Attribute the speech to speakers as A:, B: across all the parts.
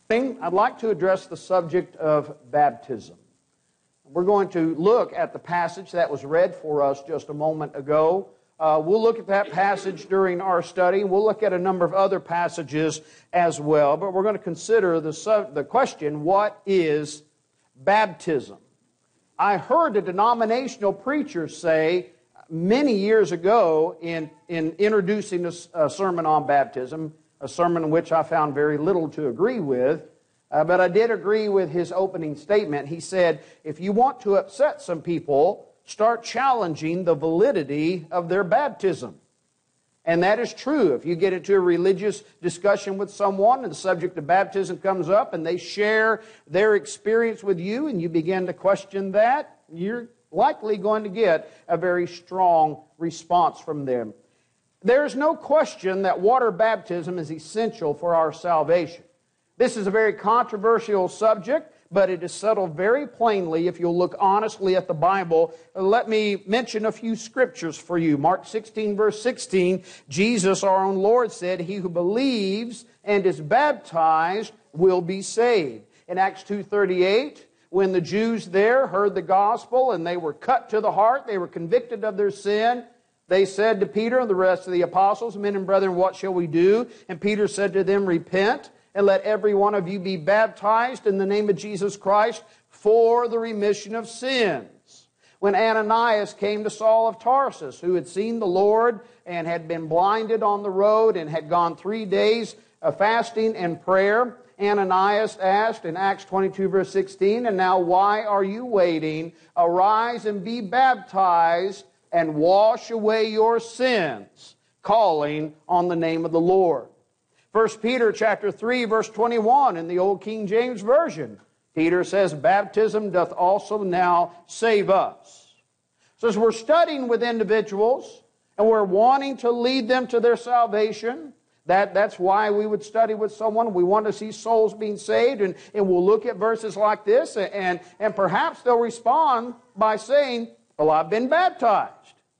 A: I'd like to address the subject of baptism. We're going to look at the passage that was read for us just a moment ago. We'll look at that passage during our study. We'll look at a number of other passages as well, but we're going to consider the question, what is baptism? I heard a denominational preacher say many years ago in introducing a sermon on baptism, a sermon in which I found very little to agree with, but I did agree with his opening statement. He said, if you want to upset some people, start challenging the validity of their baptism. And that is true. If you get into a religious discussion with someone and the subject of baptism comes up and they share their experience with you and you begin to question that, you're likely going to get a very strong response from them. There's no question that water baptism is essential for our salvation. This is a very controversial subject, but it is settled very plainly if you'll look honestly at the Bible. Let me mention a few scriptures for you. Mark 16, verse 16, Jesus, our own Lord, said, "He who believes and is baptized will be saved." In Acts 2:38, when the Jews there heard the gospel and they were cut to the heart, they were convicted of their sin, they said to Peter and the rest of the apostles, "Men and brethren, what shall we do?" And Peter said to them, "Repent, and let every one of you be baptized in the name of Jesus Christ for the remission of sins." When Ananias came to Saul of Tarsus, who had seen the Lord and had been blinded on the road and had gone 3 days of fasting and prayer, Ananias asked in Acts 22, verse 16, "And now why are you waiting? Arise and be baptized and wash away your sins, calling on the name of the Lord." 1 Peter chapter 3, verse 21 in the Old King James Version, Peter says, "Baptism doth also now save us." So as we're studying with individuals and we're wanting to lead them to their salvation, that's why we would study with someone. We want to see souls being saved, and we'll look at verses like this, and perhaps they'll respond by saying, "Well, I've been baptized.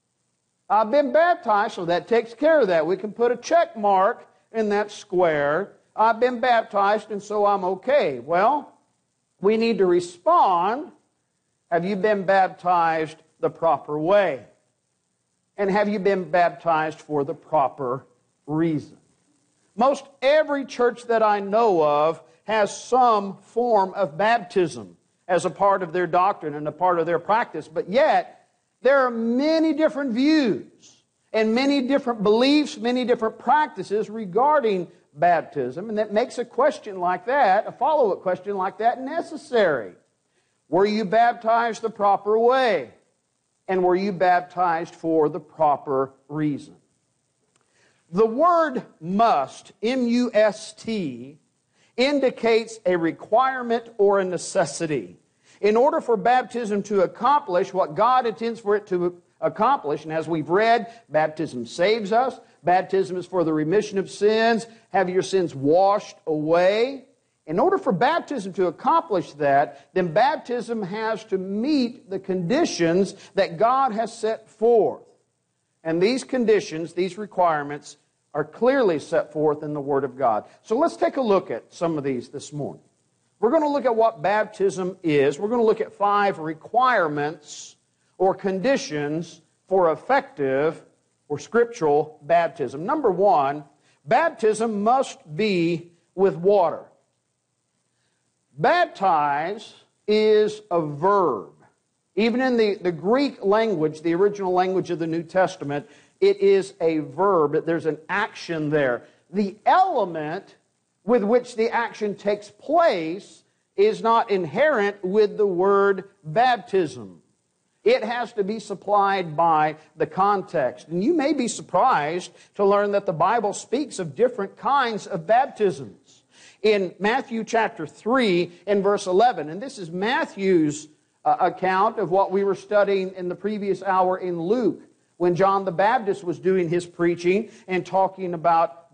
A: I've been baptized, so that takes care of that. We can put a check mark in that square. I've been baptized, and so I'm okay." Well, we need to respond, have you been baptized the proper way? And have you been baptized for the proper reason? Most every church that I know of has some form of baptism as a part of their doctrine and a part of their practice, but yet there are many different views and many different beliefs, many different practices regarding baptism, and that makes a question like that, a follow-up question like that, necessary. Were you baptized the proper way? And were you baptized for the proper reason? The word must, M-U-S-T, indicates a requirement or a necessity. In order for baptism to accomplish what God intends for it to accomplish, and as we've read, baptism saves us, baptism is for the remission of sins, have your sins washed away. In order for baptism to accomplish that, then baptism has to meet the conditions that God has set forth. And these conditions, these requirements, are clearly set forth in the Word of God. So let's take a look at some of these this morning. We're going to look at what baptism is. We're going to look at 5 requirements or conditions for effective or scriptural baptism. Number 1, baptism must be with water. Baptize is a verb. Even in the Greek language, the original language of the New Testament, it is a verb. There's an action there. The element with which the action takes place is not inherent with the word baptism. It has to be supplied by the context. And you may be surprised to learn that the Bible speaks of different kinds of baptisms. In Matthew chapter 3 and verse 11, and this is Matthew's account of what we were studying in the previous hour in Luke, when John the Baptist was doing his preaching and talking about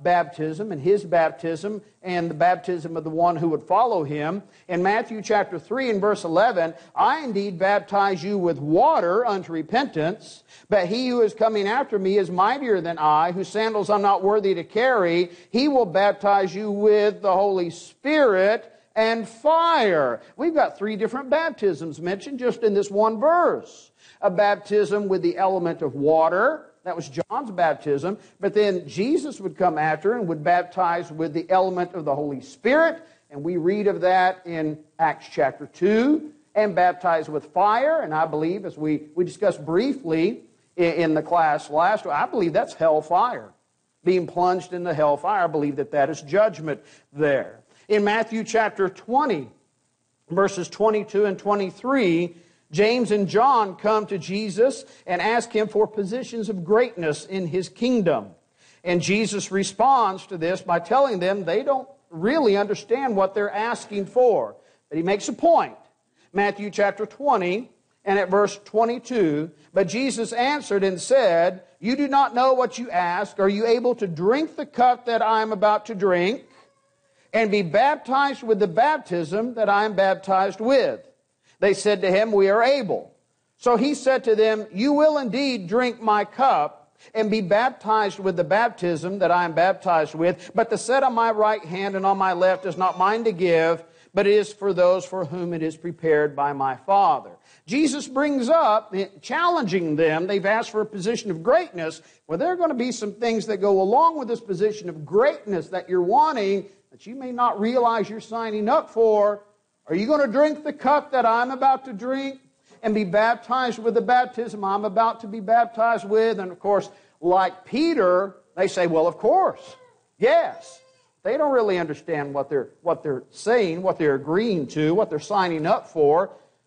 A: baptism and his baptism and the baptism of the one who would follow him. In Matthew chapter 3 and verse 11, I indeed baptize you with water unto repentance, but he who is coming after me is mightier than I, whose sandals I'm not worthy to carry. He will baptize you with the Holy Spirit and fire. We've got 3 different baptisms mentioned just in this one verse. A baptism with the element of water. That was John's baptism. But then Jesus would come after and would baptize with the element of the Holy Spirit. And we read of that in Acts chapter 2. And baptize with fire. And I believe, as we discussed briefly in the class last week, I believe that's hellfire. Being plunged in the hellfire, I believe that is judgment there. In Matthew chapter 20, verses 22 and 23, James and John come to Jesus and ask him for positions of greatness in his kingdom. And Jesus responds to this by telling them they don't really understand what they're asking for. But he makes a point. Matthew chapter 20 and at verse 22, but Jesus answered and said, you do not know what you ask. Are you able to drink the cup that I am about to drink and be baptized with the baptism that I am baptized with? They said to him, we are able. So he said to them, you will indeed drink my cup and be baptized with the baptism that I am baptized with. But the set on my right hand and on my left is not mine to give, but it is for those for whom it is prepared by my Father. Jesus brings up, challenging them. They've asked for a position of greatness. Well, there are going to be some things that go along with this position of greatness that you're wanting that you may not realize you're signing up for. Are you going to drink the cup that I'm about to drink and be baptized with the baptism I'm about to be baptized with? And of course, like Peter, they say, well, of course, yes. They don't really understand what they're saying, what they're agreeing to, what they're signing up for.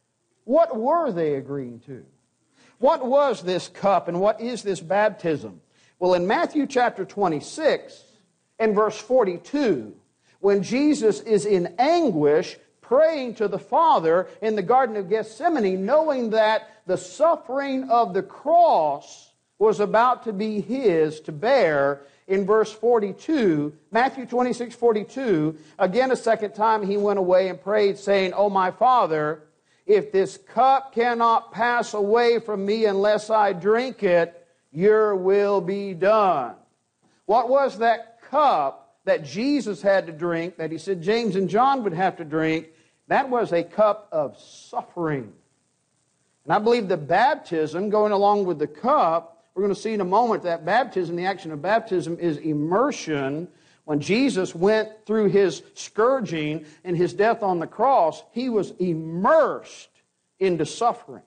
A: What were they agreeing to? What was this cup and what is this baptism? Well, in Matthew chapter 26 and verse 42, when Jesus is in anguish, praying to the Father in the Garden of Gethsemane, knowing that the suffering of the cross was about to be his to bear, in verse 42, Matthew 26:42, again a second time he went away and prayed, saying, O my Father, if this cup cannot pass away from me unless I drink it, your will be done. What was that cup that Jesus had to drink, that he said James and John would have to drink? That was a cup of suffering. And I believe the baptism, going along with the cup, we're going to see in a moment that baptism, the action of baptism, is immersion. When Jesus went through his scourging and his death on the cross, he was immersed into suffering.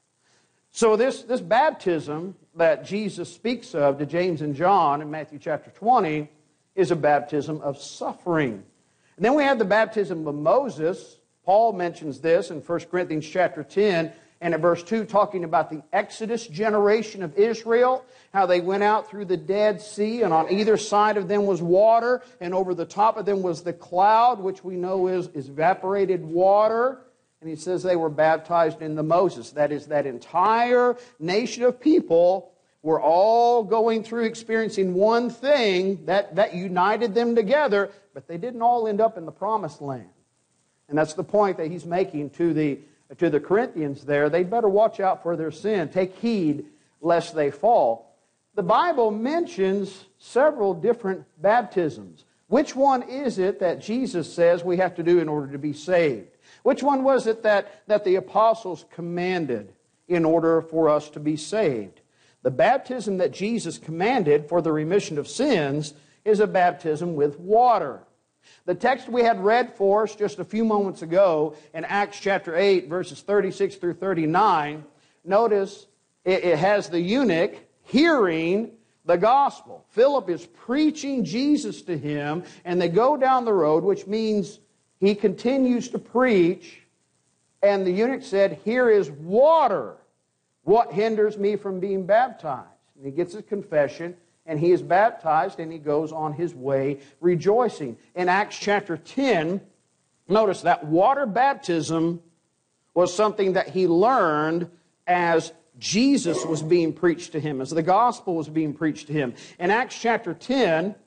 A: So this baptism that Jesus speaks of to James and John in Matthew chapter 20 is a baptism of suffering. And then we have the baptism of Moses. Paul mentions this in 1 Corinthians chapter 10 and at verse 2, talking about the Exodus generation of Israel, how they went out through the Dead Sea, and on either side of them was water, and over the top of them was the cloud, which we know is evaporated water. And he says they were baptized in the Moses. That is, that entire nation of people were all going through experiencing one thing that united them together, but they didn't all end up in the promised land. And that's the point that he's making to the Corinthians there. They'd better watch out for their sin. Take heed lest they fall. The Bible mentions several different baptisms. Which one is it that Jesus says we have to do in order to be saved? Which one was it that the apostles commanded in order for us to be saved? The baptism that Jesus commanded for the remission of sins is a baptism with water. The text we had read for us just a few moments ago in Acts chapter 8, verses 36 through 39, notice it has the eunuch hearing the gospel. Philip is preaching Jesus to him, and they go down the road, which means he continues to preach, and the eunuch said, here is water. What hinders me from being baptized? And he gets his confession, and he is baptized, and he goes on his way rejoicing. In Acts chapter 10, notice that water baptism was something that he learned as Jesus was being preached to him, as the gospel was being preached to him. In Acts chapter 10,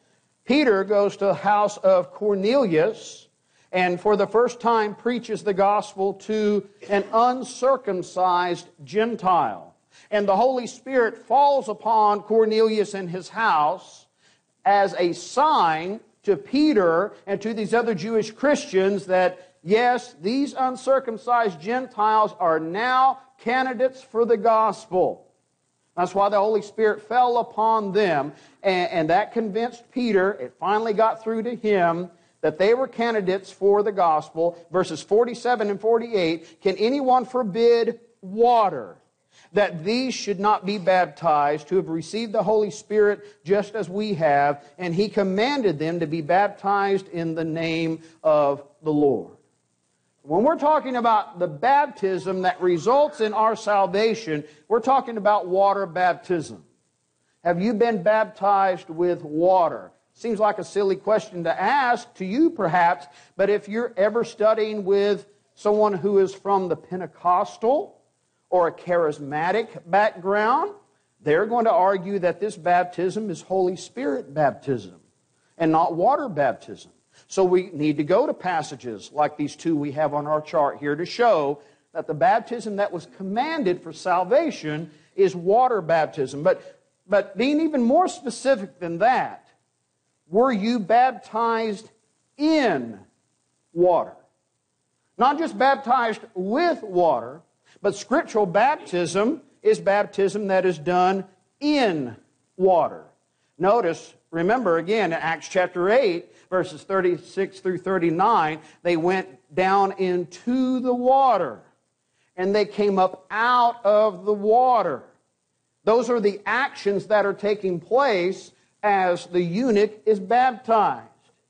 A: Peter goes to the house of Cornelius and for the first time preaches the gospel to an uncircumcised Gentile. And the Holy Spirit falls upon Cornelius and his house as a sign to Peter and to these other Jewish Christians that, yes, these uncircumcised Gentiles are now candidates for the gospel. That's why the Holy Spirit fell upon them, and that convinced Peter, it finally got through to him, that they were candidates for the gospel. Verses 47 and 48, can anyone forbid water, that these should not be baptized, who have received the Holy Spirit just as we have? And he commanded them to be baptized in the name of the Lord. When we're talking about the baptism that results in our salvation, we're talking about water baptism. Have you been baptized with water? Seems like a silly question to ask to you perhaps, but if you're ever studying with someone who is from the Pentecostal or a charismatic background, they're going to argue that this baptism is Holy Spirit baptism and not water baptism. So we need to go to passages like these two we have on our chart here to show that the baptism that was commanded for salvation is water baptism. But being even more specific than that, were you baptized in water? Not just baptized with water, but scriptural baptism is baptism that is done in water. Notice, remember again in Acts chapter 8, verses 36 through 39, they went down into the water and they came up out of the water. Those are the actions that are taking place as the eunuch is baptized.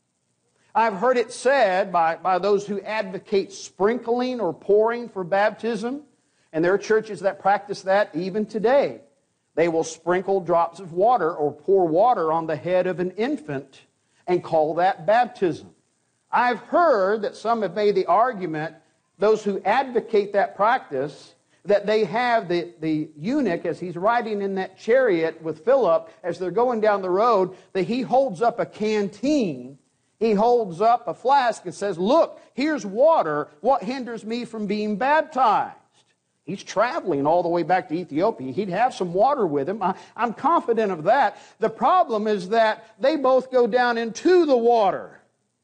A: I've heard it said by those who advocate sprinkling or pouring for baptism, and there are churches that practice that even today. They will sprinkle drops of water or pour water on the head of an infant and call that baptism. I've heard that some have made the argument, those who advocate that practice, that they have the eunuch, as he's riding in that chariot with Philip, as they're going down the road, that he holds up a canteen, he holds up a flask and says, look, here's water, what hinders me from being baptized? He's traveling all the way back to Ethiopia. He'd have some water with him. I'm confident of that. The problem is that they both go down into the water.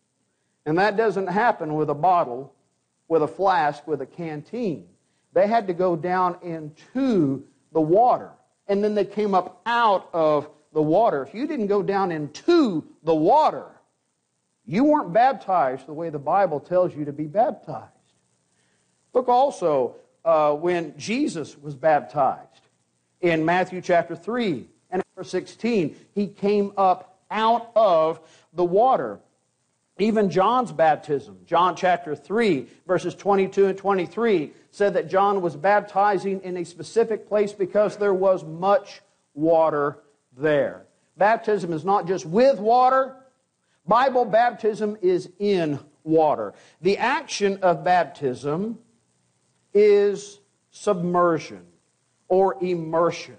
A: And that doesn't happen with a bottle, with a flask, with a canteen. They had to go down into the water. And then they came up out of the water. If you didn't go down into the water, you weren't baptized the way the Bible tells you to be baptized. Look also, when Jesus was baptized in Matthew chapter 3 and verse 16, he came up out of the water. Even John's baptism, John chapter 3, verses 22 and 23, said that John was baptizing in a specific place because there was much water there. Baptism is not just with water. Bible baptism is in water. The action of baptism is submersion or immersion.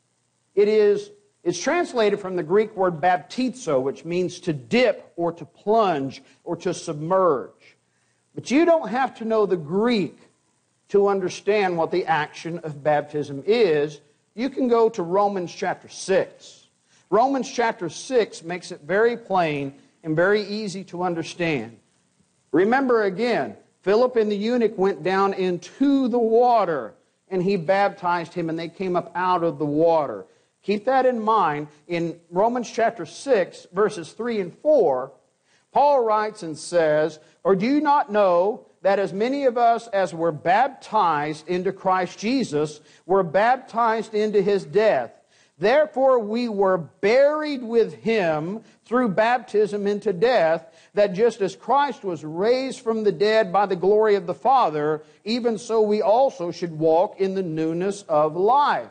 A: It's translated from the Greek word baptizo, which means to dip or to plunge or to submerge. But you don't have to know the Greek to understand what the action of baptism is. You can go to Romans chapter 6. Romans chapter 6 makes it very plain and very easy to understand. Remember again, Philip and the eunuch went down into the water, and he baptized him, and they came up out of the water. Keep that in mind. In Romans chapter 6, verses 3 and 4, Paul writes and says, or do you not know that as many of us as were baptized into Christ Jesus were baptized into his death? Therefore we were buried with him through baptism into death, that just as Christ was raised from the dead by the glory of the Father, even so we also should walk in the newness of life.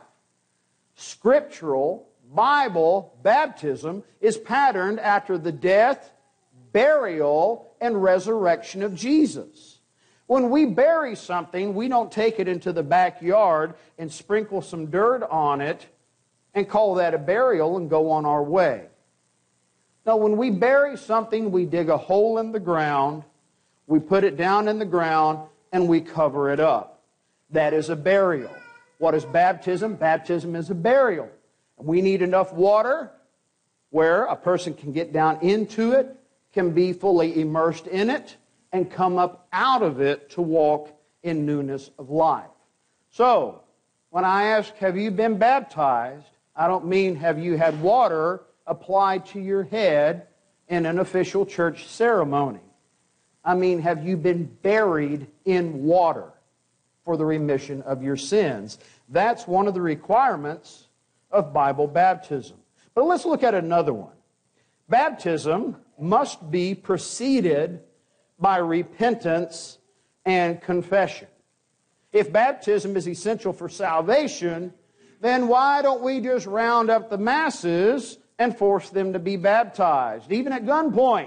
A: Scriptural, Bible baptism is patterned after the death, burial, and resurrection of Jesus. When we bury something, we don't take it into the backyard and sprinkle some dirt on it and call that a burial and go on our way. No, when we bury something, we dig a hole in the ground, we put it down in the ground, and we cover it up. That is a burial. What is baptism? Baptism is a burial. We need enough water where a person can get down into it, can be fully immersed in it, and come up out of it to walk in newness of life. So, when I ask, have you been baptized, I don't mean have you had water applied to your head in an official church ceremony. I mean, have you been buried in water for the remission of your sins? That's one of the requirements of Bible baptism. But let's look at another one. Baptism must be preceded by repentance and confession. If baptism is essential for salvation, then why don't we just round up the masses and force them to be baptized, even at gunpoint?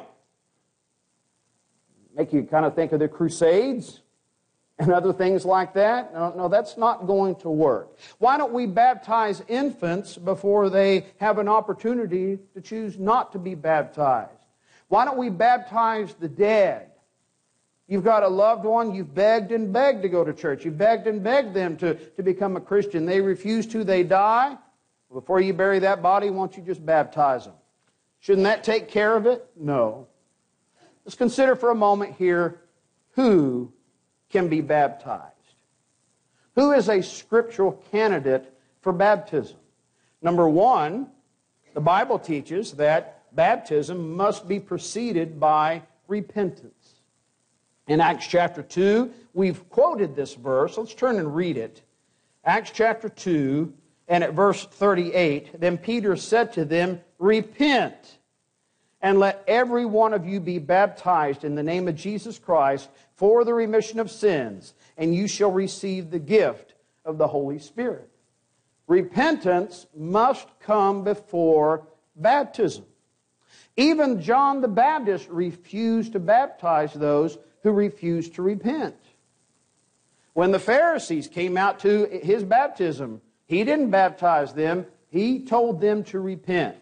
A: Make you kind of think of the Crusades and other things like that. No, that's not going to work. Why don't we baptize infants before they have an opportunity to choose not to be baptized? Why don't we baptize the dead? You've got a loved one, you've begged and begged to go to church. You've begged and begged them to become a Christian. They refuse to, they die. Before you bury that body, why don't you just baptize them? Shouldn't that take care of it? No. Let's consider for a moment here who can be baptized. Who is a scriptural candidate for baptism? Number one, the Bible teaches that baptism must be preceded by repentance. In Acts chapter 2, we've quoted this verse. Let's turn and read it. Acts chapter 2, and at verse 38, then Peter said to them, repent, and let every one of you be baptized in the name of Jesus Christ for the remission of sins, and you shall receive the gift of the Holy Spirit. Repentance must come before baptism. Even John the Baptist refused to baptize those who refused to repent. When the Pharisees came out to his baptism, he didn't baptize them. He told them to repent.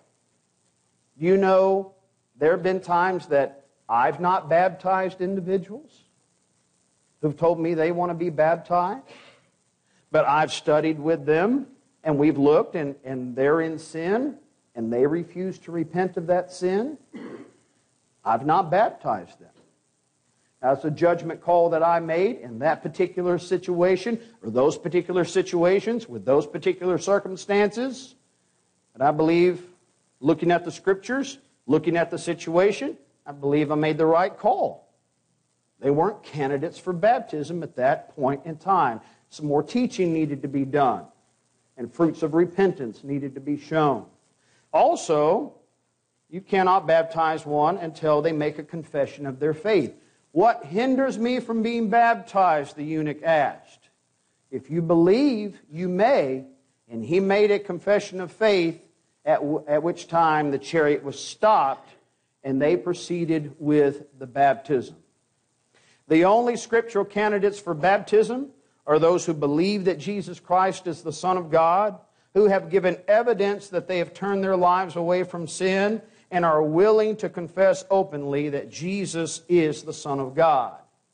A: You know, there have been times that I've not baptized individuals who've told me they want to be baptized, but I've studied with them, and we've looked, and they're in sin, and they refuse to repent of that sin. I've not baptized them. That's a judgment call that I made in that particular situation, or those particular situations, with those particular circumstances. And I believe, looking at the Scriptures, looking at the situation, I believe I made the right call. They weren't candidates for baptism at that point in time. Some more teaching needed to be done, and fruits of repentance needed to be shown. Also, you cannot baptize one until they make a confession of their faith. What hinders me from being baptized? The eunuch asked. If you believe, you may. And he made a confession of faith, at which time the chariot was stopped, and they proceeded with the baptism. The only scriptural candidates for baptism are those who believe that Jesus Christ is the Son of God, who have given evidence that they have turned their lives away from sin, and are willing to confess openly that Jesus is the Son of God.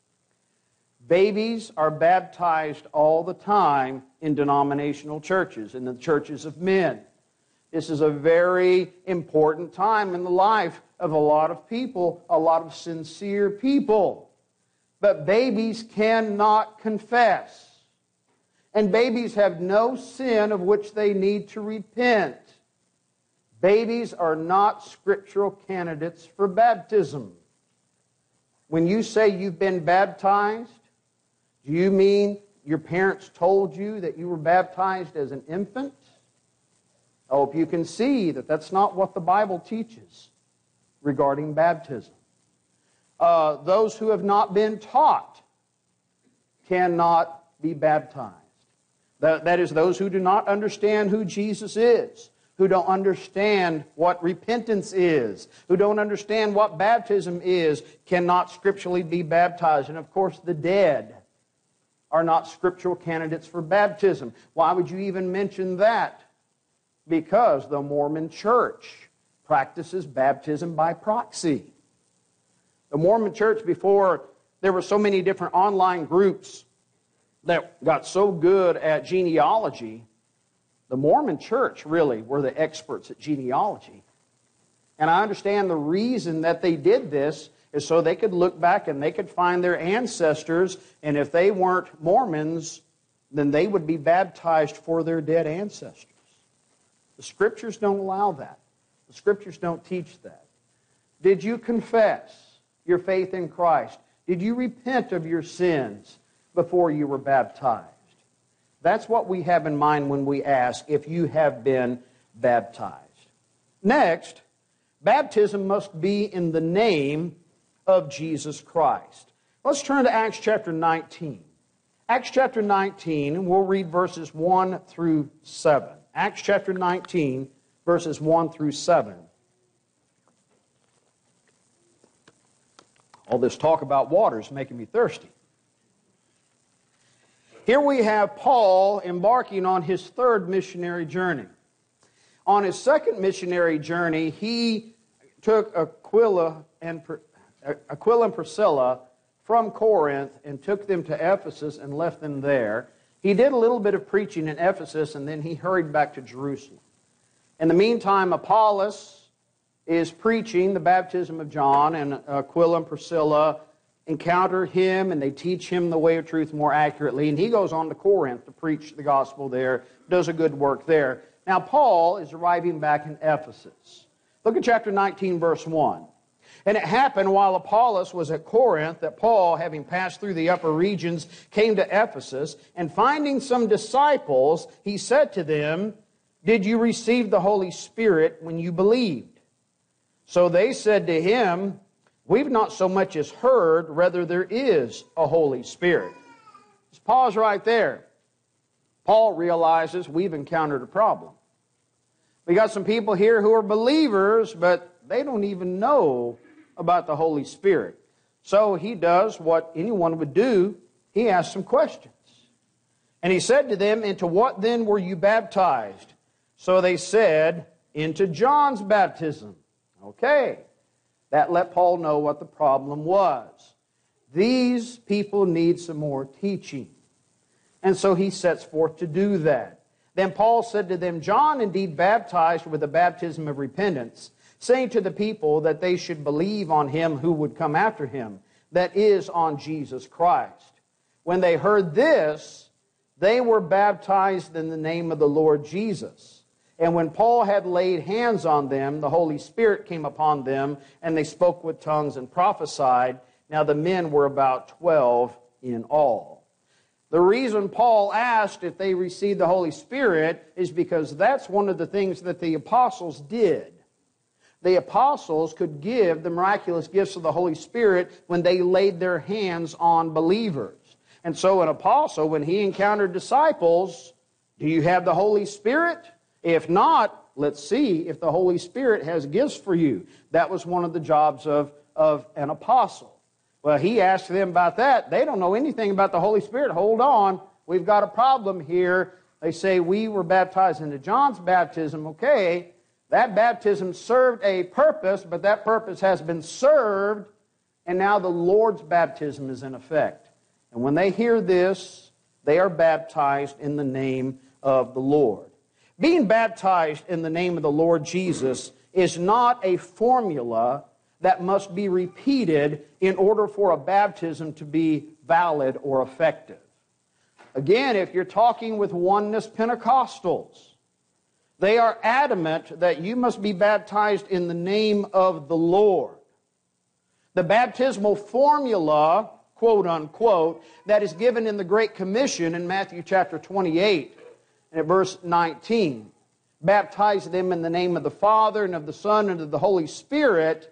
A: Babies are baptized all the time in denominational churches, in the churches of men. This is a very important time in the life of a lot of people, a lot of sincere people. But babies cannot confess. And babies have no sin of which they need to repent. Babies are not scriptural candidates for baptism. When you say you've been baptized, do you mean your parents told you that you were baptized as an infant? I hope you can see that that's not what the Bible teaches regarding baptism. Those who have not been taught cannot be baptized. That is, those who do not understand who Jesus is, who don't understand what repentance is, who don't understand what baptism is, cannot scripturally be baptized. And of course, the dead are not scriptural candidates for baptism. Why would you even mention that? Because the Mormon Church practices baptism by proxy. The Mormon Church, before there were so many different online groups that got so good at genealogy, the Mormon Church really were the experts at genealogy. And I understand the reason that they did this is so they could look back and they could find their ancestors, and if they weren't Mormons, then they would be baptized for their dead ancestors. The Scriptures don't allow that. The Scriptures don't teach that. Did you confess your faith in Christ? Did you repent of your sins before you were baptized? That's what we have in mind when we ask if you have been baptized. Next, baptism must be in the name of Jesus Christ. Let's turn to Acts chapter 19. Acts chapter 19, and we'll read verses 1 through 7. Acts chapter 19, verses 1 through 7. All this talk about water is making me thirsty. Here we have Paul embarking on his third missionary journey. On his second missionary journey, he took Aquila and Priscilla from Corinth and took them to Ephesus and left them there. He did a little bit of preaching in Ephesus, and then he hurried back to Jerusalem. In the meantime, Apollos is preaching the baptism of John, and Aquila and Priscilla encounter him, and they teach him the way of truth more accurately, and he goes on to Corinth to preach the gospel there, does a good work there. Now, Paul is arriving back in Ephesus. Look at chapter 19, verse 1. And it happened while Apollos was at Corinth that Paul, having passed through the upper regions, came to Ephesus, and finding some disciples, he said to them, "Did you receive the Holy Spirit when you believed?" So they said to him, "We've not so much as heard whether there is a Holy Spirit." Let's pause right there. Paul realizes we've encountered a problem. We got some people here who are believers, but they don't even know about the Holy Spirit. So he does what anyone would do. He asks some questions. And he said to them, "Into what then were you baptized?" So they said, "Into John's baptism." Okay. That let Paul know what the problem was. These people need some more teaching. And so he sets forth to do that. Then Paul said to them, "John indeed baptized with the baptism of repentance, saying to the people that they should believe on him who would come after him, that is, on Jesus Christ. When they heard this, they were baptized in the name of the Lord Jesus. And when Paul had laid hands on them, the Holy Spirit came upon them, and they spoke with tongues and prophesied. Now the men were about 12 in all." The reason Paul asked if they received the Holy Spirit is because that's one of the things that the apostles did. The apostles could give the miraculous gifts of the Holy Spirit when they laid their hands on believers. And so an apostle, when he encountered disciples, "Do you have the Holy Spirit? If not, let's see if the Holy Spirit has gifts for you." That was one of the jobs of an apostle. Well, he asked them about that. They don't know anything about the Holy Spirit. Hold on, we've got a problem here. They say, "We were baptized into John's baptism." Okay, that baptism served a purpose, but that purpose has been served, and now the Lord's baptism is in effect. And when they hear this, they are baptized in the name of the Lord. Being baptized in the name of the Lord Jesus is not a formula that must be repeated in order for a baptism to be valid or effective. Again, if you're talking with oneness Pentecostals, they are adamant that you must be baptized in the name of the Lord. The baptismal formula, quote unquote, that is given in the Great Commission in Matthew chapter 28 and at verse 19, "Baptize them in the name of the Father and of the Son and of the Holy Spirit,"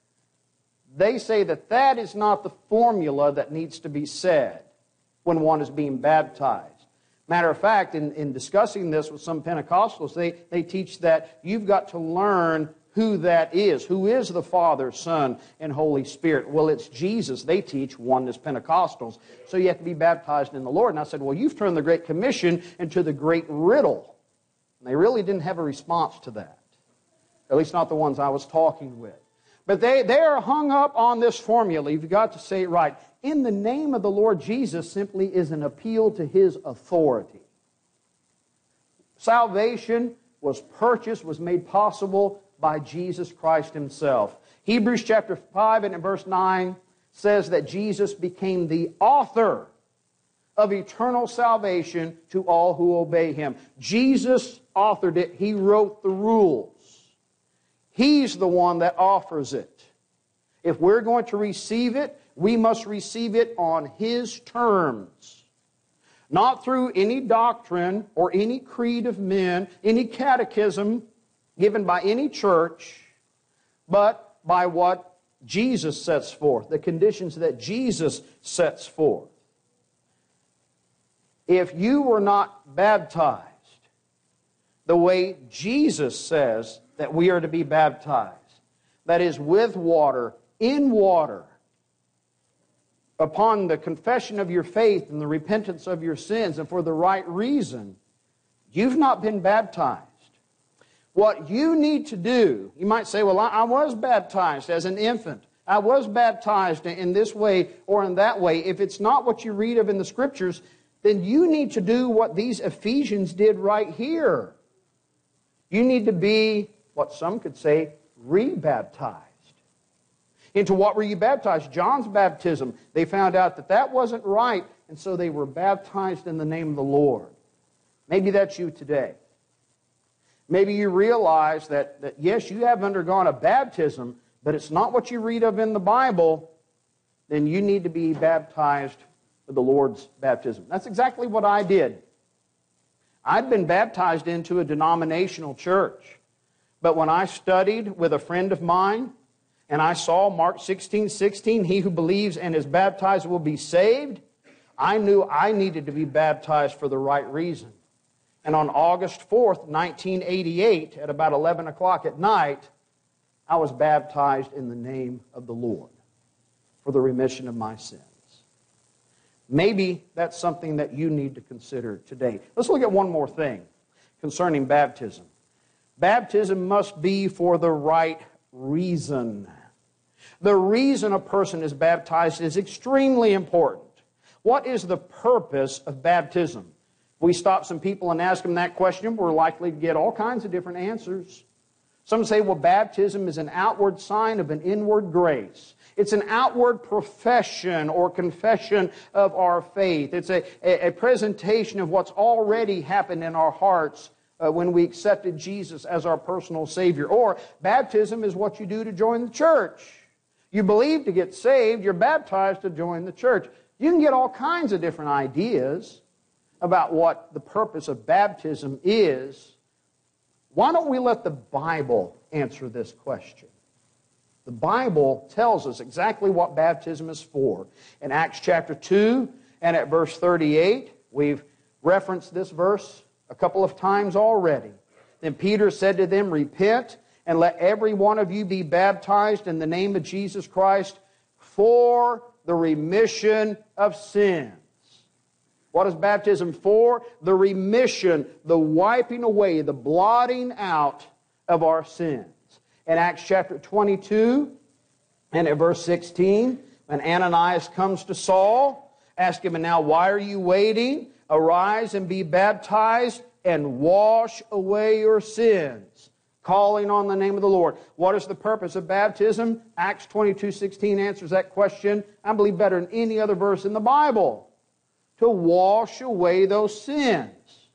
A: they say that that is not the formula that needs to be said when one is being baptized. Matter of fact, in discussing this with some Pentecostals, they teach that you've got to learn who that is. Who is the Father, Son, and Holy Spirit? Well, it's Jesus. They teach oneness Pentecostals. So you have to be baptized in the Lord. And I said, well, you've turned the Great Commission into the great riddle. And they really didn't have a response to that. At least not the ones I was talking with. But they are hung up on this formula. You've got to say it right. In the name of the Lord Jesus simply is an appeal to His authority. Salvation was purchased, was made possible by Jesus Christ Himself. Hebrews chapter 5 and in verse 9 says that Jesus became the author of eternal salvation to all who obey Him. Jesus authored it. He wrote the rules. He's the one that offers it. If we're going to receive it, we must receive it on His terms. Not through any doctrine or any creed of men, any catechism given by any church, but by what Jesus sets forth, the conditions that Jesus sets forth. If you were not baptized the way Jesus says that we are to be baptized, that is with water, in water, upon the confession of your faith and the repentance of your sins and for the right reason, you've not been baptized. What you need to do, you might say, well, I was baptized as an infant. I was baptized in this way or in that way. If it's not what you read of in the Scriptures, then you need to do what these Ephesians did right here. You need to be, what some could say, rebaptized. Into what were you baptized? John's baptism. They found out that that wasn't right, and so they were baptized in the name of the Lord. Maybe that's you today. Maybe you realize that yes, you have undergone a baptism, but it's not what you read of in the Bible. Then you need to be baptized with the Lord's baptism. That's exactly what I did. I'd been baptized into a denominational church. But when I studied with a friend of mine, and I saw Mark 16:16, he who believes and is baptized will be saved, I knew I needed to be baptized for the right reason. And on August 4th, 1988, at about 11 o'clock at night, I was baptized in the name of the Lord for the remission of my sins. Maybe that's something that you need to consider today. Let's look at one more thing concerning baptism. Baptism must be for the right reason. The reason a person is baptized is extremely important. What is the purpose of baptism? If we stop some people and ask them that question, we're likely to get all kinds of different answers. Some say, well, baptism is an outward sign of an inward grace. It's an outward profession or confession of our faith. It's a presentation of what's already happened in our hearts when we accepted Jesus as our personal Savior. Or baptism is what you do to join the church. You believe to get saved, you're baptized to join the church. You can get all kinds of different ideas about what the purpose of baptism is. Why don't we let the Bible answer this question? The Bible tells us exactly what baptism is for. In Acts chapter 2 and at verse 38, we've referenced this verse a couple of times already. Then Peter said to them, repent and let every one of you be baptized in the name of Jesus Christ for the remission of sins. What is baptism for? The remission, the wiping away, the blotting out of our sins. In Acts chapter 22 and at verse 16, when Ananias comes to Saul, ask him, and now why are you waiting? Arise and be baptized and wash away your sins, calling on the name of the Lord. What is the purpose of baptism? Acts 22:16 answers that question, I believe, better than any other verse in the Bible. To wash away those sins.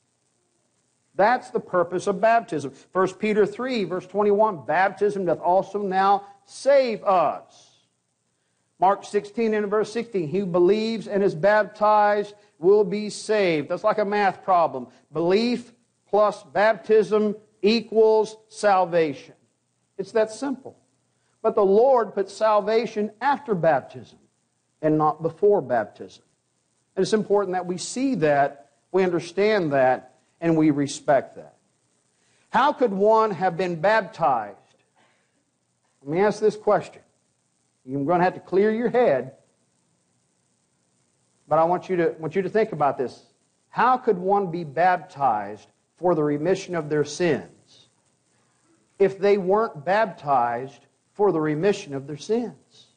A: That's the purpose of baptism. 1 Peter 3, verse 21, baptism doth also now save us. Mark 16 and verse 16, he who believes and is baptized will be saved. That's like a math problem. Belief plus baptism equals salvation. It's that simple. But the Lord put salvation after baptism and not before baptism. And it's important that we see that, we understand that, and we respect that. How could one have been baptized? Let me ask this question. You're going to have to clear your head, but I want you to think about this. How could one be baptized for the remission of their sins? if they weren't baptized for the remission of their sins?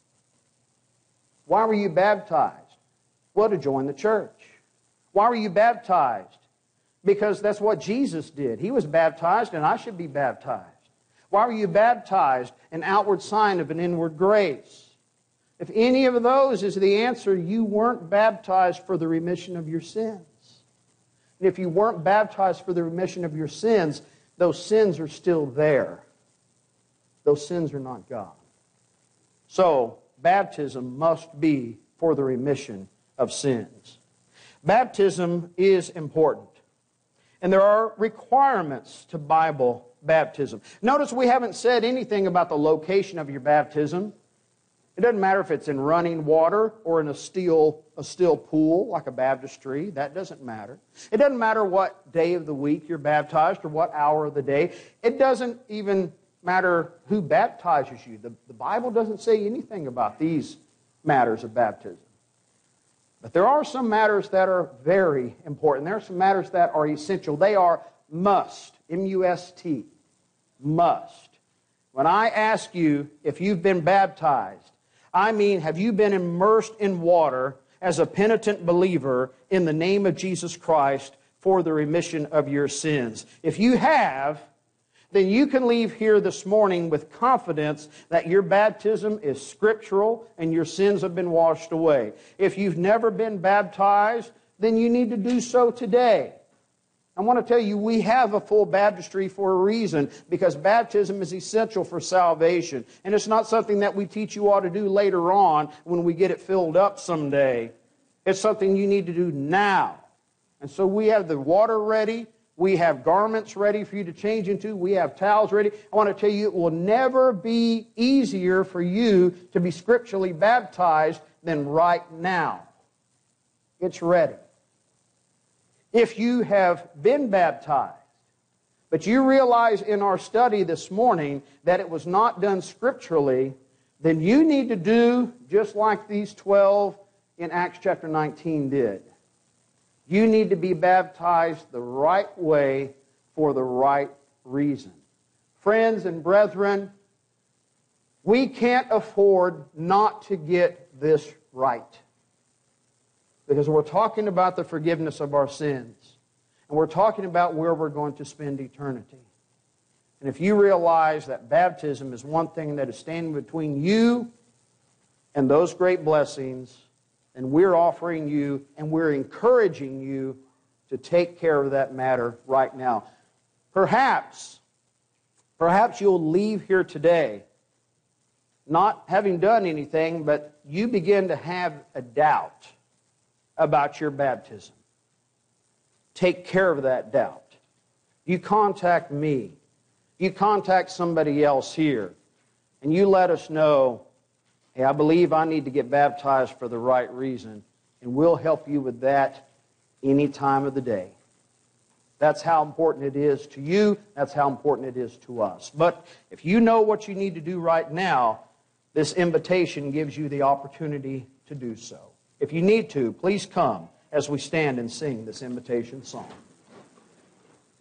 A: Why were you baptized? Well, to join the church. Why were you baptized? Because that's what Jesus did. He was baptized, and I should be baptized. Why were you baptized? An outward sign of an inward grace. If any of those is the answer, you weren't baptized for the remission of your sins. And if you weren't baptized for the remission of your sins, those sins are still there. Those sins are not gone. So, baptism must be for the remission of sins. Baptism is important. And there are requirements to Bible baptism. Notice we haven't said anything about the location of your baptism. It doesn't matter if it's in running water or in a still pool like a baptistry. That doesn't matter. It doesn't matter what day of the week you're baptized or what hour of the day. It doesn't even matter who baptizes you. The Bible doesn't say anything about these matters of baptism. But there are some matters that are very important. There are some matters that are essential. They are must. M-U-S-T. Must. When I ask you if you've been baptized, I mean, have you been immersed in water as a penitent believer in the name of Jesus Christ for the remission of your sins? If you have, then you can leave here this morning with confidence that your baptism is scriptural and your sins have been washed away. If you've never been baptized, then you need to do so today. I want to tell you, we have a full baptistry for a reason, because baptism is essential for salvation. And it's not something that we teach you ought to do later on when we get it filled up someday. It's something you need to do now. And so we have the water ready. We have garments ready for you to change into. We have towels ready. I want to tell you, it will never be easier for you to be scripturally baptized than right now. It's ready. If you have been baptized, but you realize in our study this morning that it was not done scripturally, then you need to do just like these 12 in Acts chapter 19 did. You need to be baptized the right way for the right reason. Friends and brethren, we can't afford not to get this right. Because we're talking about the forgiveness of our sins. And we're talking about where we're going to spend eternity. And if you realize that baptism is one thing that is standing between you and those great blessings, and we're offering you and we're encouraging you to take care of that matter right now. Perhaps you'll leave here today not having done anything, but you begin to have a doubt about your baptism. Take care of that doubt. You contact me. You contact somebody else here. And you let us know, hey, I believe I need to get baptized for the right reason. And we'll help you with that any time of the day. That's how important it is to you. That's how important it is to us. But if you know what you need to do right now, this invitation gives you the opportunity to do so. If you need to, please come as we stand and sing this invitation song.